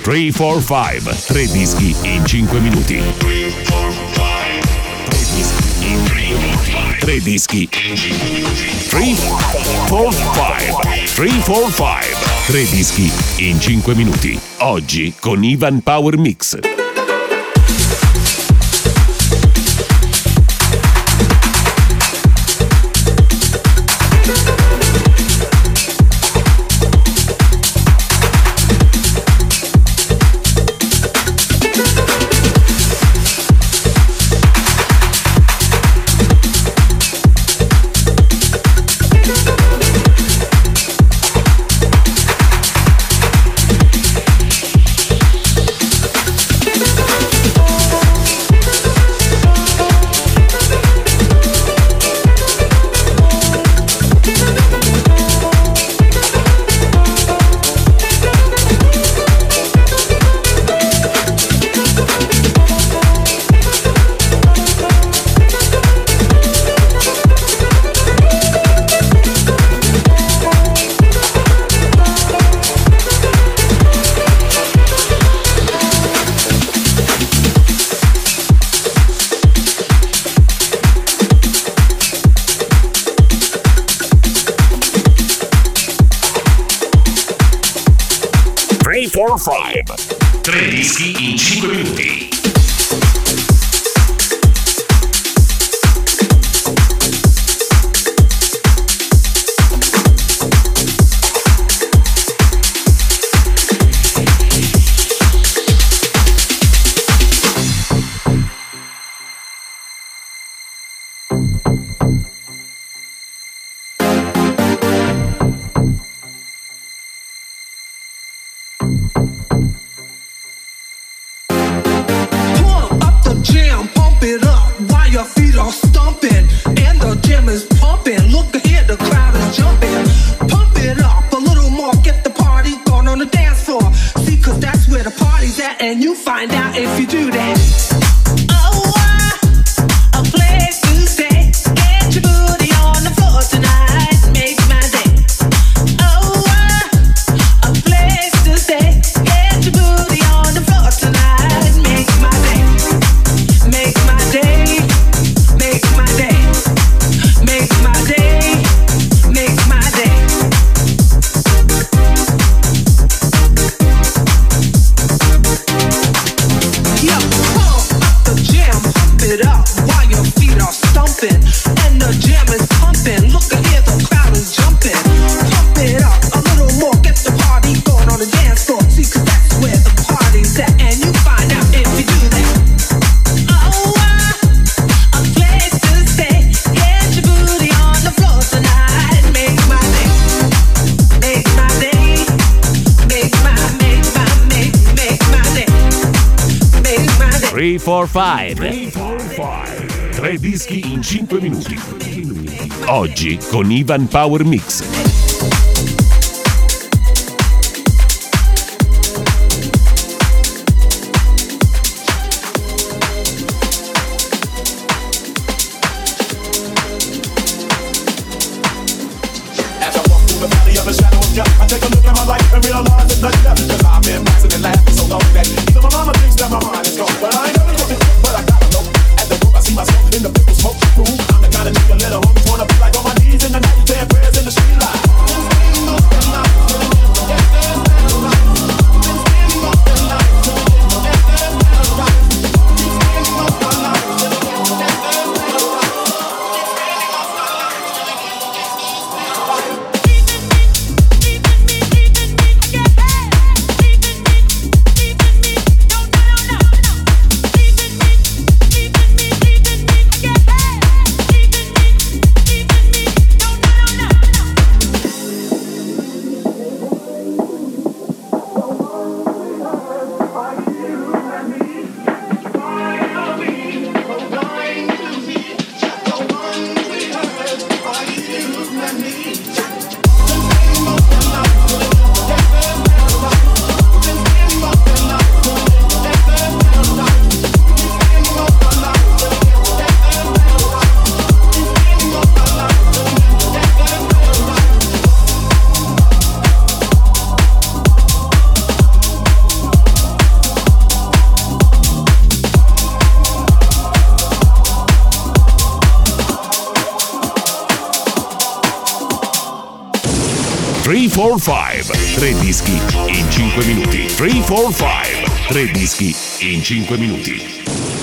345, 3 dischi in 5 minuti. 3 dischi. 345, 3 dischi in 5 minuti. Oggi con Ivan Power Mix. Tre dischi in 5 minuti. Tre dischi in 5 minuti. Oggi con Ivan Power Mix. In the people smoke room, I'm the kind of nigga let a homie wanna be like on my knees in the night, saying prayers in the street light. 345. 3 dischi in 5 minuti. 345. 3 dischi in 5 minuti.